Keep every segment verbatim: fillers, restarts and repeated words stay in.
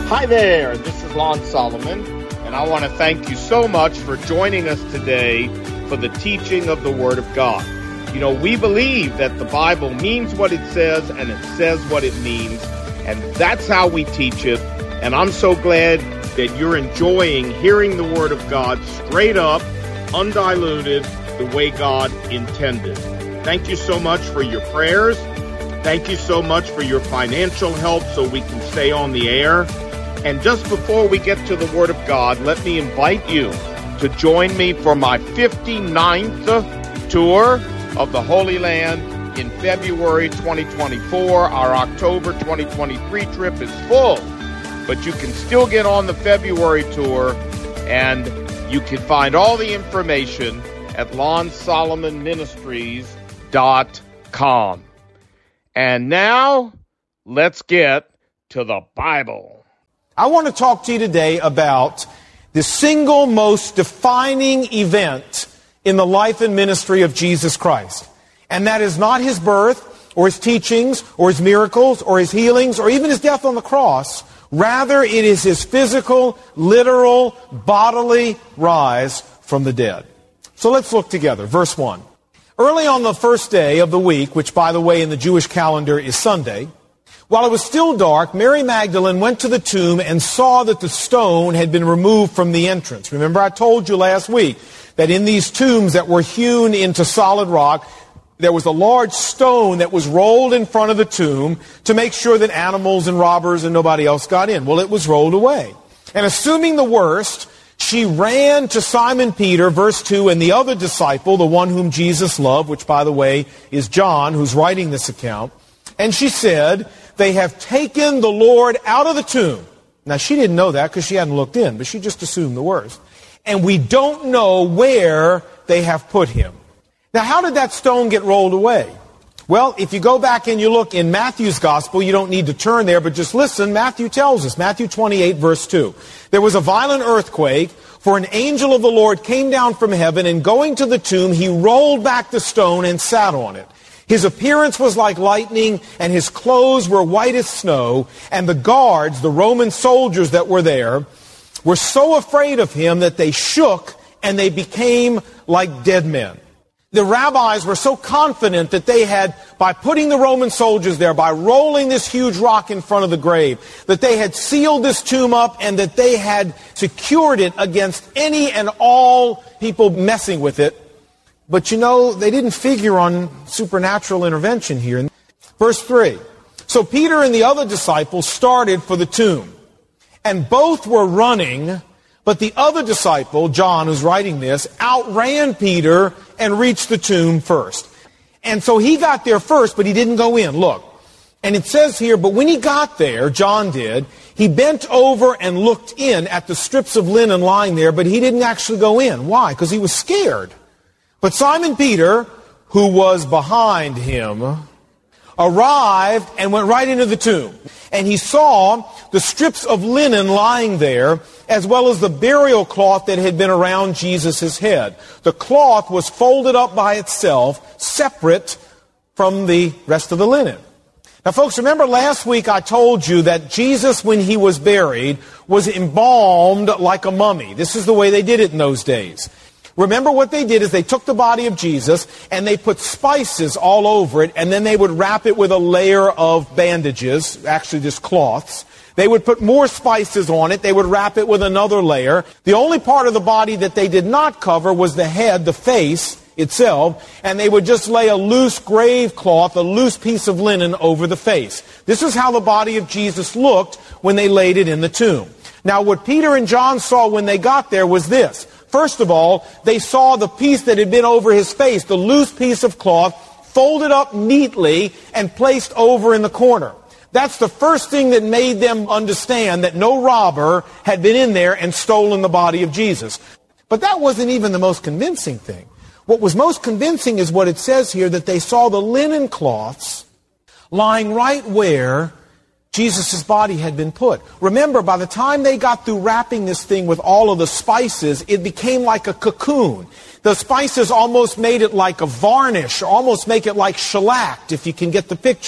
Hi there, this is Lon Solomon, and I want to thank you so much for joining us today for the teaching of the Word of God. You know, we believe that the Bible means what it says, and it says what it means, and that's how we teach it, and I'm so glad that you're enjoying hearing the Word of God straight up, undiluted, the way God intended. Thank you so much for your prayers. Thank you so much for your financial help so we can stay on the air. And just before we get to the Word of God, let me invite you to join me for my fifty-ninth tour of the Holy Land in February twenty twenty-four. Our October twenty twenty-three trip is full, but you can still get on the February tour, and you can find all the information at lon solomon ministries dot com. And now, let's get to the Bible. I want to talk to you today about the single most defining event in the life and ministry of Jesus Christ. And that is not his birth, or his teachings, or his miracles, or his healings, or even his death on the cross. Rather, it is his physical, literal, bodily rise from the dead. So let's look together. Verse one. Early on the first day of the week, which, by the way, in the Jewish calendar is Sunday, while it was still dark, Mary Magdalene went to the tomb and saw that the stone had been removed from the entrance. Remember, I told you last week that in these tombs that were hewn into solid rock, there was a large stone that was rolled in front of the tomb to make sure that animals and robbers and nobody else got in. Well, it was rolled away. And assuming the worst, she ran to Simon Peter, verse two, and the other disciple, the one whom Jesus loved, which, by the way, is John, who's writing this account. And she said, "They have taken the Lord out of the tomb." Now, she didn't know that because she hadn't looked in, but she just assumed the worst. "And we don't know where they have put him." Now, how did that stone get rolled away? Well, if you go back and you look in Matthew's gospel, you don't need to turn there, but just listen. Matthew tells us, Matthew twenty-eight, verse two. "There was a violent earthquake, for an angel of the Lord came down from heaven, and going to the tomb, he rolled back the stone and sat on it. His appearance was like lightning, and his clothes were white as snow. And the guards, the Roman soldiers that were there, were so afraid of him that they shook and they became like dead men." The rabbis were so confident that they had, by putting the Roman soldiers there, by rolling this huge rock in front of the grave, that they had sealed this tomb up and that they had secured it against any and all people messing with it. But you know, they didn't figure on supernatural intervention here. Verse three. "So Peter and the other disciples started for the tomb, and both were running, but the other disciple, John, who's writing this, outran Peter and reached the tomb first." And so he got there first, but he didn't go in. Look. And it says here, but when he got there, John did, he bent over and looked in at the strips of linen lying there, but he didn't actually go in. Why? Because he was scared. But Simon Peter, who was behind him, arrived and went right into the tomb. And he saw the strips of linen lying there, as well as the burial cloth that had been around Jesus' head. The cloth was folded up by itself, separate from the rest of the linen. Now, folks, remember last week I told you that Jesus, when he was buried, was embalmed like a mummy. This is the way they did it in those days. Remember what they did is they took the body of Jesus and they put spices all over it, and then they would wrap it with a layer of bandages, actually just cloths. They would put more spices on it. They would wrap it with another layer. The only part of the body that they did not cover was the head, the face itself, and they would just lay a loose grave cloth, a loose piece of linen over the face. This is how the body of Jesus looked when they laid it in the tomb. Now, what Peter and John saw when they got there was this. First of all, they saw the piece that had been over his face, the loose piece of cloth, folded up neatly and placed over in the corner. That's the first thing that made them understand that no robber had been in there and stolen the body of Jesus. But that wasn't even the most convincing thing. What was most convincing is what it says here, that they saw the linen cloths lying right where Jesus' body had been put. Remember, by the time they got through wrapping this thing with all of the spices, it became like a cocoon. The spices almost made it like a varnish, almost make it like shellacked, if you can get the picture.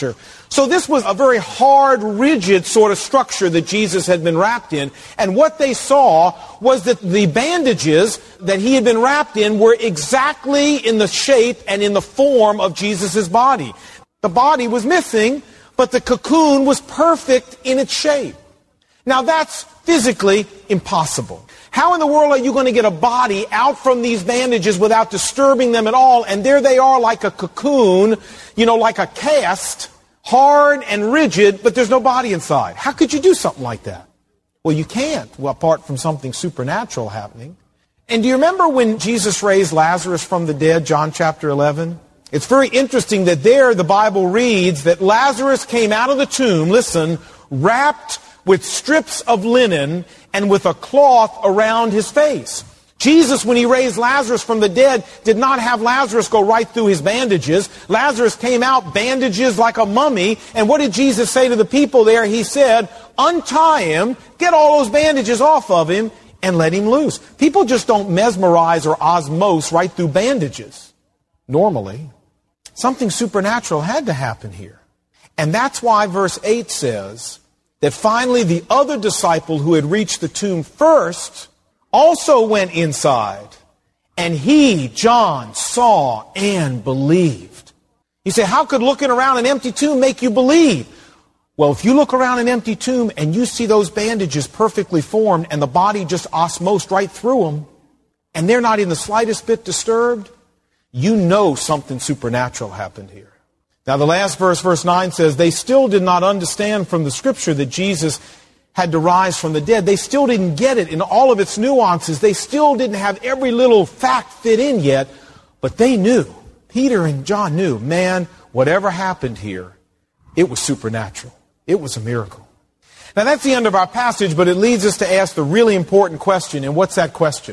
So this was a very hard, rigid sort of structure that Jesus had been wrapped in. And what they saw was that the bandages that he had been wrapped in were exactly in the shape and in the form of Jesus' body. The body was missing, but the cocoon was perfect in its shape. Now that's physically impossible. How in the world are you going to get a body out from these bandages without disturbing them at all? And there they are like a cocoon, you know, like a cast, hard and rigid, but there's no body inside. How could you do something like that? Well, you can't, well, apart from something supernatural happening. And do you remember when Jesus raised Lazarus from the dead, John chapter eleven? It's very interesting that there the Bible reads that Lazarus came out of the tomb, listen, wrapped with strips of linen and with a cloth around his face. Jesus, when he raised Lazarus from the dead, did not have Lazarus go right through his bandages. Lazarus came out bandages like a mummy. And what did Jesus say to the people there? He said, untie him, get all those bandages off of him, and let him loose. People just don't mesmerize or osmose right through bandages. Normally, something supernatural had to happen here. And that's why verse eight says that finally the other disciple who had reached the tomb first also went inside, and he, John, saw and believed. You say, how could looking around an empty tomb make you believe? Well, if you look around an empty tomb and you see those bandages perfectly formed and the body just osmosed right through them, and they're not in the slightest bit disturbed, you know something supernatural happened here. Now the last verse, verse nine says, they still did not understand from the scripture that Jesus had to rise from the dead. They still didn't get it in all of its nuances. They still didn't have every little fact fit in yet, but they knew. Peter and John knew, man, whatever happened here, it was supernatural. It was a miracle. Now that's the end of our passage, but it leads us to ask the really important question, and what's that question?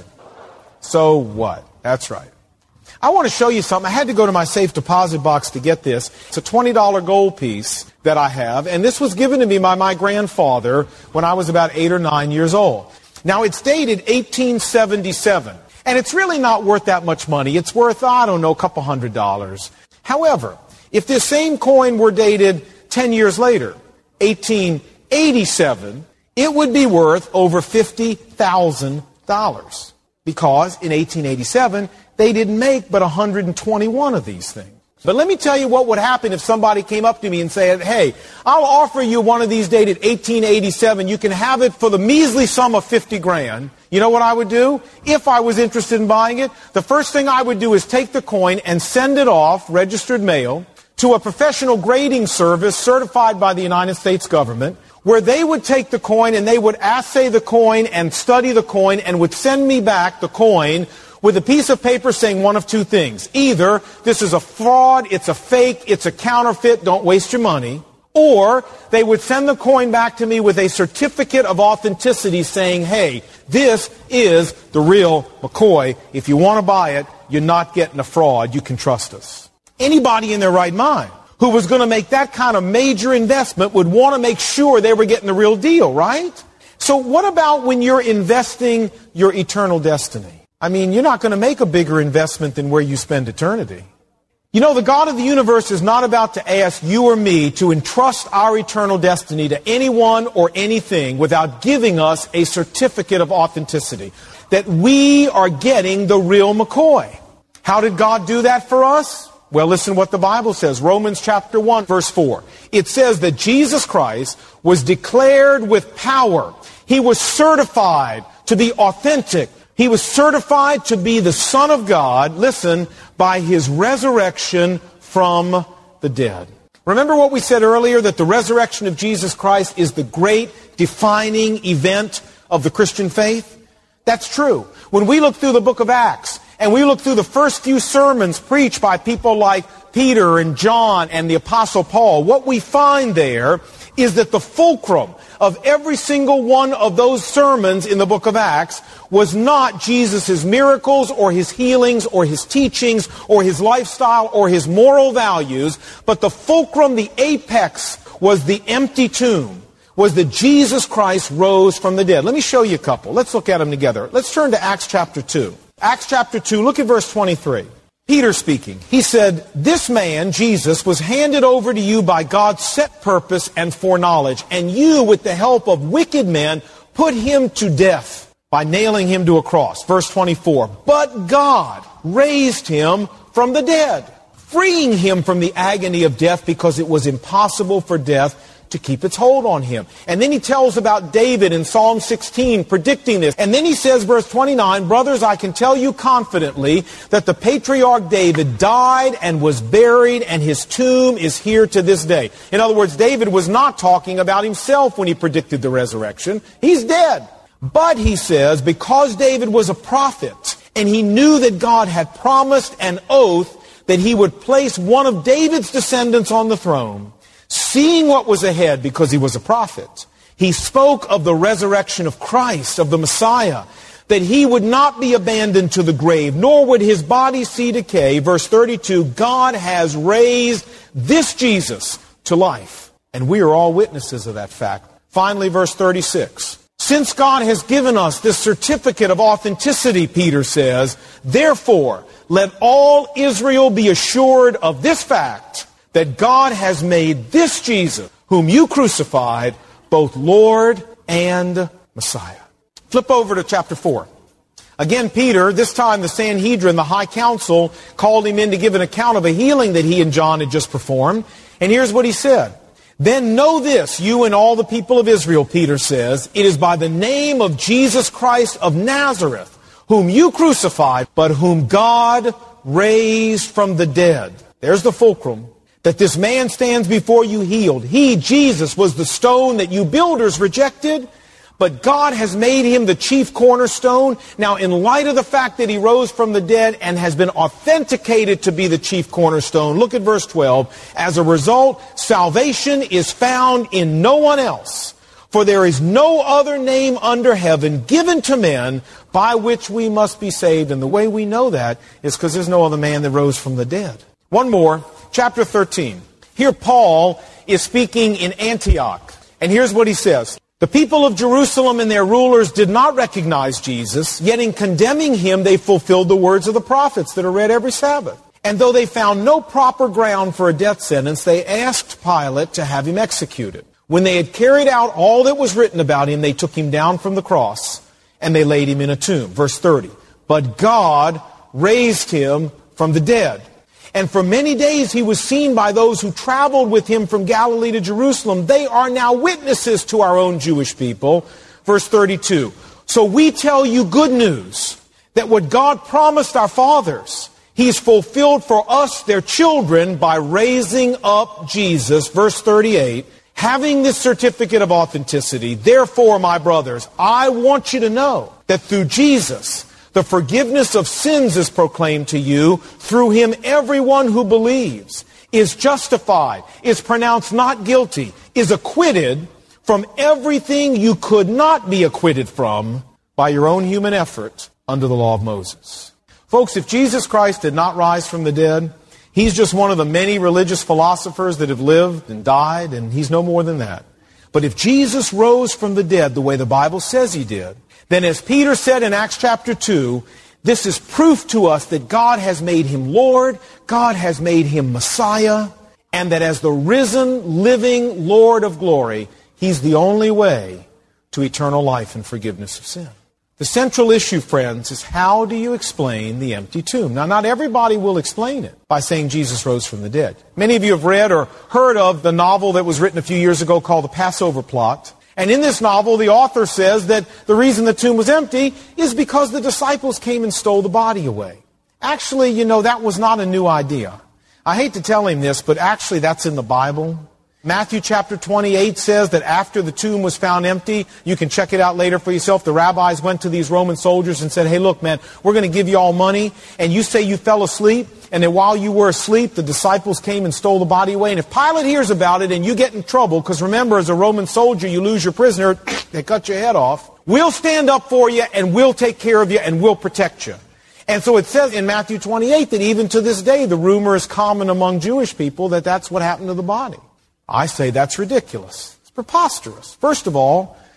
So what? That's right. I want to show you something. I had to go to my safe deposit box to get this. It's a twenty dollar gold piece that I have, and this was given to me by my grandfather when I was about eight or nine years old. Now, it's dated eighteen seventy-seven, and it's really not worth that much money. It's worth, I don't know, a couple hundred dollars. However, if this same coin were dated ten years later, eighteen eighty-seven, it would be worth over fifty thousand dollars, because in eighteen eighty-seven, they didn't make but one hundred twenty-one of these things. But let me tell you what would happen if somebody came up to me and said, hey, I'll offer you one of these dated eighteen eighty-seven. You can have it for the measly sum of fifty grand. You know what I would do? If I was interested in buying it, the first thing I would do is take the coin and send it off, registered mail, to a professional grading service certified by the United States government, where they would take the coin and they would assay the coin and study the coin and would send me back the coin with a piece of paper saying one of two things. Either this is a fraud, it's a fake, it's a counterfeit, don't waste your money. Or they would send the coin back to me with a certificate of authenticity saying, hey, this is the real McCoy. If you want to buy it, you're not getting a fraud. You can trust us. Anybody in their right mind who was going to make that kind of major investment would want to make sure they were getting the real deal, right? So what about when you're investing your eternal destiny? I mean, you're not going to make a bigger investment than where you spend eternity. You know, the God of the universe is not about to ask you or me to entrust our eternal destiny to anyone or anything without giving us a certificate of authenticity, that we are getting the real McCoy. How did God do that for us? Well, listen to what the Bible says. Romans chapter one, verse four. It says that Jesus Christ was declared with power. He was certified to be authentic. He was certified to be the Son of God, listen, by His resurrection from the dead. Remember what we said earlier, that the resurrection of Jesus Christ is the great defining event of the Christian faith? That's true. When we look through the book of Acts, and we look through the first few sermons preached by people like Peter and John and the Apostle Paul, what we find there is that the fulcrum of every single one of those sermons in the book of Acts was not Jesus' miracles or His healings or His teachings or His lifestyle or His moral values, but the fulcrum, the apex, was the empty tomb, was that Jesus Christ rose from the dead. Let me show you a couple. Let's look at them together. Let's turn to Acts chapter two. Acts chapter two, look at verse twenty-three. Peter speaking. He said, "This man, Jesus, was handed over to you by God's set purpose and foreknowledge, and you, with the help of wicked men, put him to death by nailing him to a cross." Verse twenty-four, "But God raised him from the dead, freeing him from the agony of death, because it was impossible for death to keep its hold on him." And then he tells about David in Psalm sixteen, predicting this. And then he says, verse twenty-nine, "Brothers, I can tell you confidently that the patriarch David died and was buried, and his tomb is here to this day." In other words, David was not talking about himself when he predicted the resurrection. He's dead. But he says, because David was a prophet, and he knew that God had promised an oath that he would place one of David's descendants on the throne, seeing what was ahead because he was a prophet, he spoke of the resurrection of Christ, of the Messiah, that he would not be abandoned to the grave, nor would his body see decay. Verse thirty-two, God has raised this Jesus to life. And we are all witnesses of that fact. Finally, verse thirty-six. Since God has given us this certificate of authenticity, Peter says, therefore, let all Israel be assured of this fact, that God has made this Jesus, whom you crucified, both Lord and Messiah. Flip over to chapter four. Again, Peter, this time the Sanhedrin, the high council, called him in to give an account of a healing that he and John had just performed. And here's what he said. "Then know this, you and all the people of Israel," Peter says, "it is by the name of Jesus Christ of Nazareth, whom you crucified, but whom God raised from the dead." There's the fulcrum. "That this man stands before you healed. He, Jesus, was the stone that you builders rejected, but God has made him the chief cornerstone." Now, in light of the fact that he rose from the dead and has been authenticated to be the chief cornerstone, look at verse twelve. "As a result, salvation is found in no one else, for there is no other name under heaven given to men by which we must be saved." And the way we know that is because there's no other man that rose from the dead. One more. Chapter thirteen. Here Paul is speaking in Antioch. And here's what he says. "The people of Jerusalem and their rulers did not recognize Jesus, yet in condemning him they fulfilled the words of the prophets that are read every Sabbath. And though they found no proper ground for a death sentence, they asked Pilate to have him executed. When they had carried out all that was written about him, they took him down from the cross and they laid him in a tomb." Verse thirty. "But God raised him from the dead. And for many days he was seen by those who traveled with him from Galilee to Jerusalem. They are now witnesses to our own Jewish people." Verse thirty-two. "So we tell you good news, that what God promised our fathers, he's fulfilled for us, their children, by raising up Jesus." Verse thirty-eight. "Having this certificate of authenticity, therefore, my brothers, I want you to know that through Jesus, the forgiveness of sins is proclaimed to you. Through him, everyone who believes is justified, is pronounced not guilty, is acquitted from everything you could not be acquitted from by your own human effort under the law of Moses." Folks, if Jesus Christ did not rise from the dead, he's just one of the many religious philosophers that have lived and died, and he's no more than that. But if Jesus rose from the dead the way the Bible says he did, then as Peter said in Acts chapter two, this is proof to us that God has made him Lord, God has made him Messiah, and that as the risen, living Lord of glory, he's the only way to eternal life and forgiveness of sin. The central issue, friends, is how do you explain the empty tomb? Now, not everybody will explain it by saying Jesus rose from the dead. Many of you have read or heard of the novel that was written a few years ago called The Passover Plot. And in this novel, the author says that the reason the tomb was empty is because the disciples came and stole the body away. Actually, you know, that was not a new idea. I hate to tell him this, but actually that's in the Bible. Matthew chapter twenty-eight says that after the tomb was found empty, you can check it out later for yourself, the rabbis went to these Roman soldiers and said, "Hey, look, man, we're going to give you all money, and you say you fell asleep, and then while you were asleep, the disciples came and stole the body away. And if Pilate hears about it and you get in trouble, because remember, as a Roman soldier, you lose your prisoner, they cut your head off, we'll stand up for you, and we'll take care of you, and we'll protect you." And so it says in Matthew twenty-eight that even to this day, the rumor is common among Jewish people that that's what happened to the body. I say that's ridiculous. It's preposterous. First of all,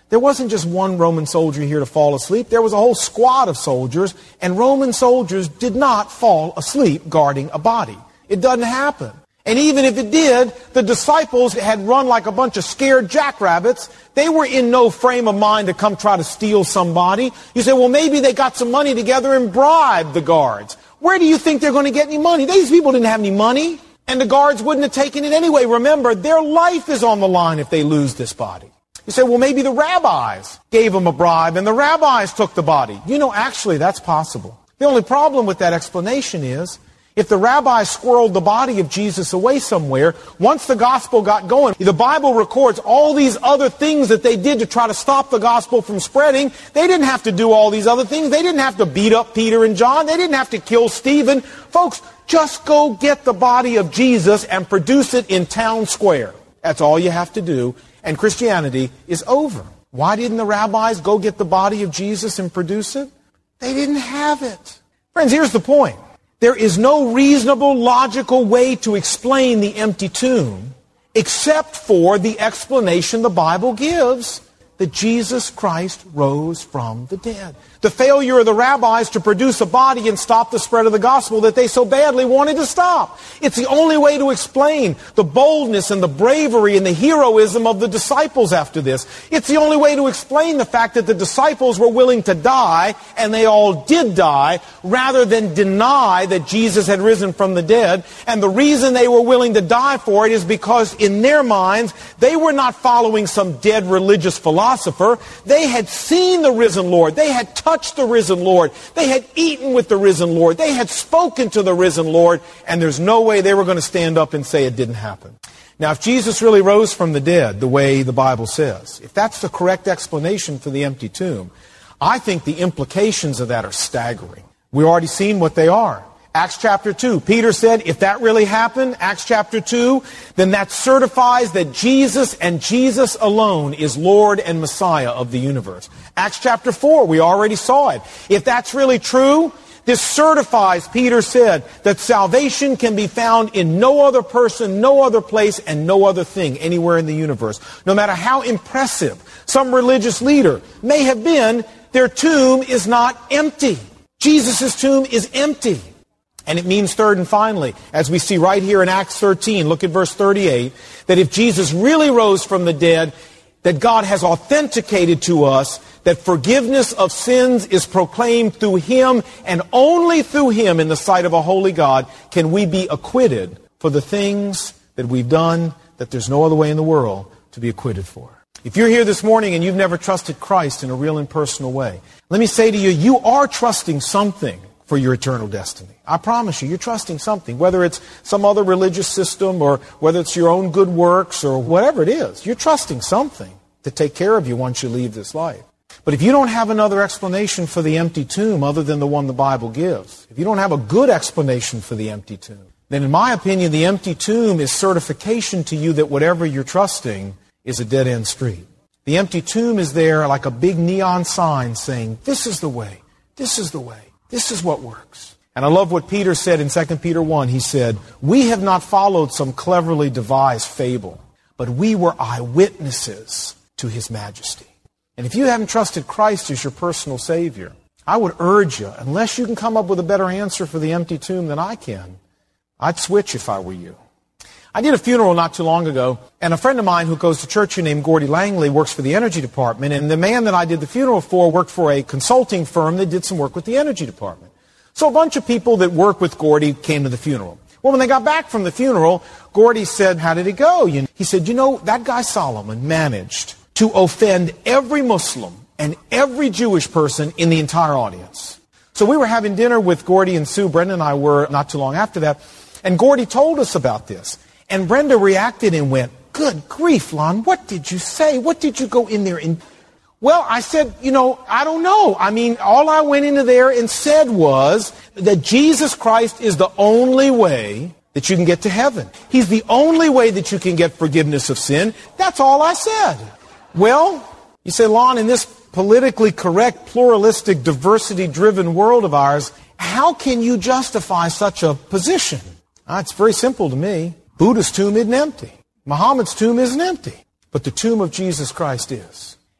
There wasn't just one Roman soldier here to fall asleep. There was a whole squad of soldiers, and Roman soldiers did not fall asleep guarding a body. It doesn't happen. And even if it did, the disciples had run like a bunch of scared jackrabbits. They were in no frame of mind to come try to steal somebody. You say, well, maybe they got some money together and bribed the guards. Where do you think they're going to get any money? These people didn't have any money, and the guards wouldn't have taken it anyway. Remember, their life is on the line if they lose this body. You say, well, maybe the rabbis gave them a bribe, and the rabbis took the body. You know, actually, that's possible. The only problem with that explanation is, if the rabbis squirreled the body of Jesus away somewhere, once the gospel got going, the Bible records all these other things that they did to try to stop the gospel from spreading. They didn't have to do all these other things. They didn't have to beat up Peter and John. They didn't have to kill Stephen. Folks, just go get the body of Jesus and produce it in town square. That's all you have to do, and Christianity is over. Why didn't the rabbis go get the body of Jesus and produce it? They didn't have it. Friends, here's the point. There is no reasonable, logical way to explain the empty tomb except for the explanation the Bible gives, that Jesus Christ rose from the dead. The failure of the rabbis to produce a body and stop the spread of the gospel that they so badly wanted to stop. It's the only way to explain the boldness and the bravery and the heroism of the disciples after this. It's the only way to explain the fact that the disciples were willing to die, and they all did die, rather than deny that Jesus had risen from the dead. And the reason they were willing to die for it is because in their minds, they were not following some dead religious philosopher. They had seen the risen Lord. They had touched the risen Lord. They had eaten with the risen Lord. They had spoken to the risen Lord. And there's no way they were going to stand up and say it didn't happen. Now, if Jesus really rose from the dead, the way the Bible says, if that's the correct explanation for the empty tomb, I think the implications of that are staggering. We've already seen what they are. Acts chapter two, Peter said, if that really happened, Acts chapter two, then that certifies that Jesus and Jesus alone is Lord and Messiah of the universe. Acts chapter four, we already saw it. If that's really true, this certifies, Peter said, that salvation can be found in no other person, no other place, and no other thing anywhere in the universe. No matter how impressive some religious leader may have been, their tomb is not empty. Jesus' tomb is empty. And it means, third and finally, as we see right here in Acts thirteen, look at verse thirty-eight, that if Jesus really rose from the dead, that God has authenticated to us that forgiveness of sins is proclaimed through Him, and only through Him in the sight of a holy God can we be acquitted for the things that we've done that there's no other way in the world to be acquitted for. If you're here this morning and you've never trusted Christ in a real and personal way, let me say to you, you are trusting something for your eternal destiny. I promise you, you're trusting something, whether it's some other religious system or whether it's your own good works or whatever it is. You're trusting something to take care of you once you leave this life. But if you don't have another explanation for the empty tomb other than the one the Bible gives, if you don't have a good explanation for the empty tomb, then in my opinion, the empty tomb is certification to you that whatever you're trusting is a dead-end street. The empty tomb is there like a big neon sign saying, this is the way, this is the way. This is what works. And I love what Peter said in Second Peter one. He said, we have not followed some cleverly devised fable, but we were eyewitnesses to His majesty. And if you haven't trusted Christ as your personal Savior, I would urge you, unless you can come up with a better answer for the empty tomb than I can, I'd switch if I were you. I did a funeral not too long ago, and a friend of mine who goes to church here named Gordy Langley works for the energy department, and the man that I did the funeral for worked for a consulting firm that did some work with the energy department. So a bunch of people that work with Gordy came to the funeral. Well, when they got back from the funeral, Gordy said, how did it go? He said, you know, that guy Solomon managed to offend every Muslim and every Jewish person in the entire audience. So we were having dinner with Gordy and Sue. Brenda and I were not too long after that, and Gordy told us about this. And Brenda reacted and went, good grief, Lon, what did you say? What did you go in there and... Well, I said, you know, I don't know. I mean, all I went into there and said was that Jesus Christ is the only way that you can get to heaven. He's the only way that you can get forgiveness of sin. That's all I said. Well, you say, Lon, in this politically correct, pluralistic, diversity-driven world of ours, how can you justify such a position? Ah, it's very simple to me. Buddha's tomb isn't empty. Muhammad's tomb isn't empty. But the tomb of Jesus Christ is.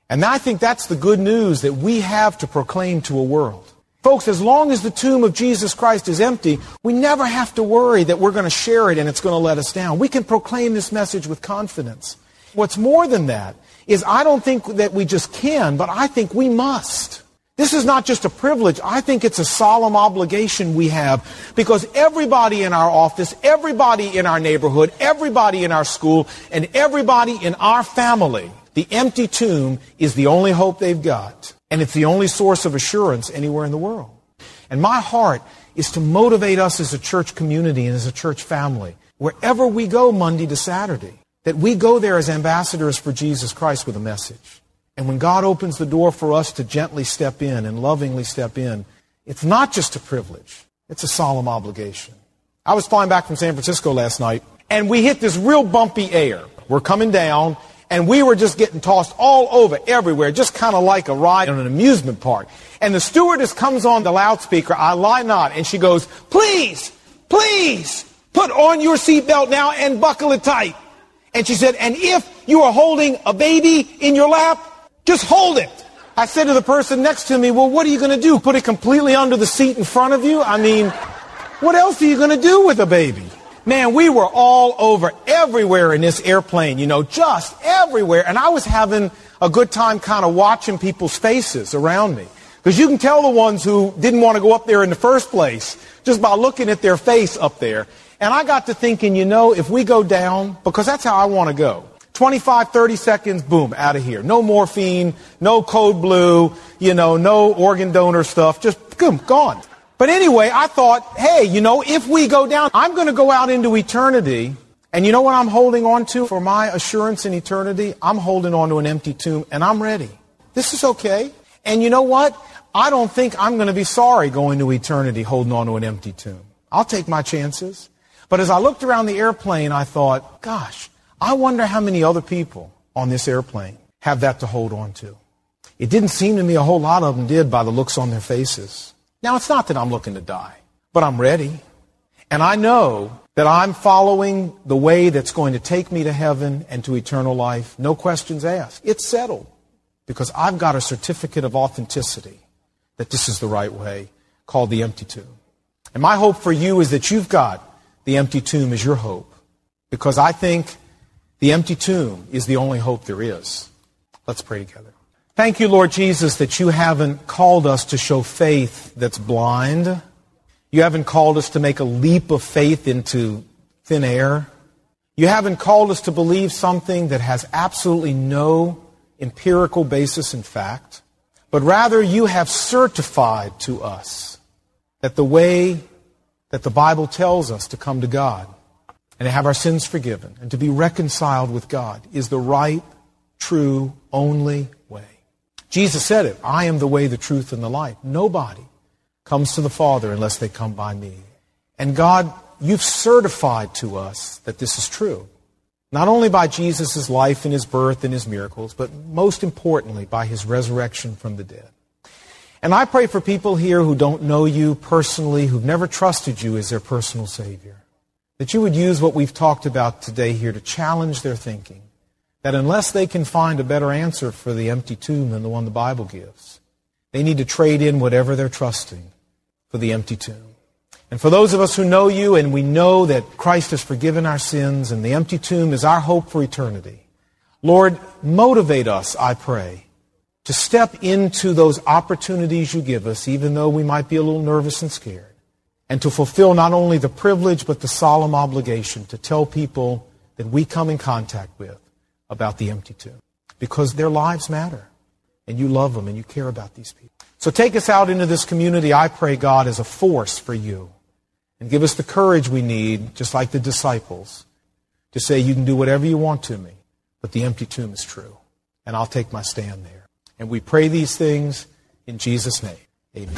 And I think that's the good news that we have to proclaim to a world. Folks, as long as the tomb of Jesus Christ is empty, we never have to worry that we're going to share it and it's going to let us down. We can proclaim this message with confidence. What's more than that is I don't think that we just can, but I think we must. This is not just a privilege. I think it's a solemn obligation we have, because everybody in our office, everybody in our neighborhood, everybody in our school, and everybody in our family, the empty tomb is the only hope they've got. And it's the only source of assurance anywhere in the world. And my heart is to motivate us as a church community and as a church family, wherever we go Monday to Saturday, that we go there as ambassadors for Jesus Christ with a message. And when God opens the door for us to gently step in and lovingly step in, it's not just a privilege, it's a solemn obligation. I was flying back from San Francisco last night, and we hit this real bumpy air. We're coming down, and we were just getting tossed all over, everywhere, just kind of like a ride on an amusement park. And the stewardess comes on the loudspeaker, I lie not, and she goes, please, please, put on your seatbelt now and buckle it tight. And she said, and if you are holding a baby in your lap, just hold it. I said to the person next to me, well, what are you going to do? Put it completely under the seat in front of you? I mean, what else are you going to do with a baby? Man, we were all over everywhere in this airplane, you know, just everywhere. And I was having a good time kind of watching people's faces around me. Because you can tell the ones who didn't want to go up there in the first place just by looking at their face up there. And I got to thinking, you know, if we go down, because that's how I want to go. twenty-five, thirty seconds, boom, out of here. No morphine, no code blue, you know, no organ donor stuff. Just, boom, gone. But anyway, I thought, hey, you know, if we go down, I'm going to go out into eternity. And you know what I'm holding on to for my assurance in eternity? I'm holding on to an empty tomb, and I'm ready. This is okay. And you know what? I don't think I'm going to be sorry going to eternity holding on to an empty tomb. I'll take my chances. But as I looked around the airplane, I thought, gosh, I wonder how many other people on this airplane have that to hold on to. It didn't seem to me a whole lot of them did by the looks on their faces. Now, it's not that I'm looking to die, but I'm ready. And I know that I'm following the way that's going to take me to heaven and to eternal life. No questions asked. It's settled because I've got a certificate of authenticity that this is the right way, called the empty tomb. And my hope for you is that you've got the empty tomb as your hope, because I think the empty tomb is the only hope there is. Let's pray together. Thank you, Lord Jesus, that you haven't called us to show faith that's blind. You haven't called us to make a leap of faith into thin air. You haven't called us to believe something that has absolutely no empirical basis in fact, but rather you have certified to us that the way that the Bible tells us to come to God and to have our sins forgiven and to be reconciled with God is the right, true, only way. Jesus said it, I am the way, the truth, and the life. Nobody comes to the Father unless they come by me. And God, you've certified to us that this is true. Not only by Jesus' life and his birth and his miracles, but most importantly by his resurrection from the dead. And I pray for people here who don't know you personally, who've never trusted you as their personal Savior, that you would use what we've talked about today here to challenge their thinking, that unless they can find a better answer for the empty tomb than the one the Bible gives, they need to trade in whatever they're trusting for the empty tomb. And for those of us who know you and we know that Christ has forgiven our sins and the empty tomb is our hope for eternity, Lord, motivate us, I pray, to step into those opportunities you give us, even though we might be a little nervous and scared, and to fulfill not only the privilege but the solemn obligation to tell people that we come in contact with about the empty tomb, because their lives matter, and you love them, and you care about these people. So take us out into this community, I pray, God, as a force for you, and give us the courage we need, just like the disciples, to say you can do whatever you want to me, but the empty tomb is true, and I'll take my stand there. And we pray these things in Jesus' name. Amen.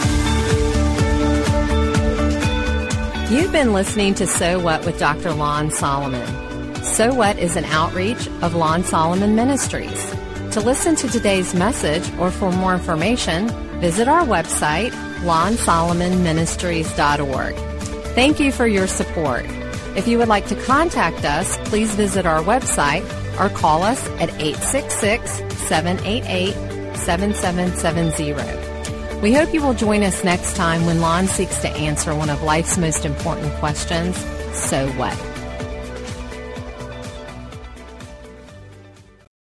You've been listening to So What with Doctor Lon Solomon. So What is an outreach of Lon Solomon Ministries. To listen to today's message or for more information, visit our website, lon solomon ministries dot org. Thank you for your support. If you would like to contact us, please visit our website, or call us at eight six six, seven eight eight, seven seven seven zero. We hope you will join us next time when Lon seeks to answer one of life's most important questions, so what?